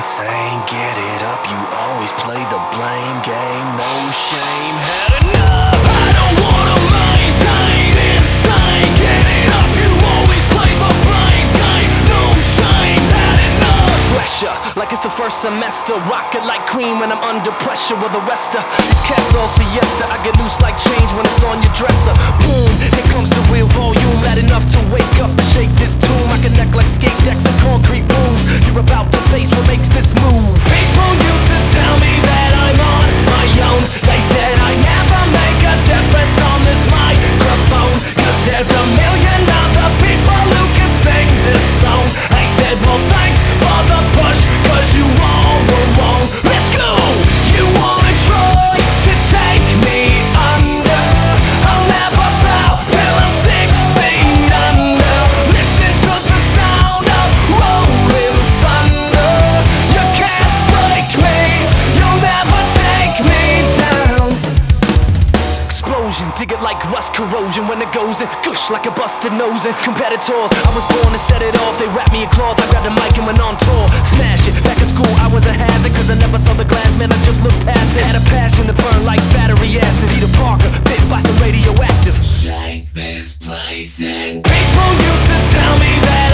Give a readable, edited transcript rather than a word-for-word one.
insane. Get it up, you always play the blame game. No shame, had enough. I don't wanna maintain insane. Get it up, you always play the blame game. No shame, had enough. Pressure, like it's the first semester. Rock it like Queen when I'm under pressure. With the rest of these cats all siesta. I get loose like change when it's on your dresser. Boom, here comes the real volume. Loud enough to wake up and shake this tomb. I connect like skate decks and concrete rooms. You're about to face what makes this move. People used to tell me that I'm on my own. They said I never make a difference on this microphone. Cause there's a million other people who can sing this song. I said, well thanks for the push, cause you all were wrong. Let's go! You wanna try to take me under? I'll never bow till I'm 6 feet under. Listen to the sound of rolling thunder. You can't break me, you'll never take me down. Explosion, dig it like rust corrosion. When it goes in, gush like a busted nose. And competitors, I was born to set it off. They wrapped me in cloth, I grabbed the mic and went on tour. Smash it, back in school I was a hazard. Cause I never saw the glass, man, I just looked past it. Had a passion to burn like battery acid. Peter Parker, bit by some radioactive. Shake this place and people used to tell me that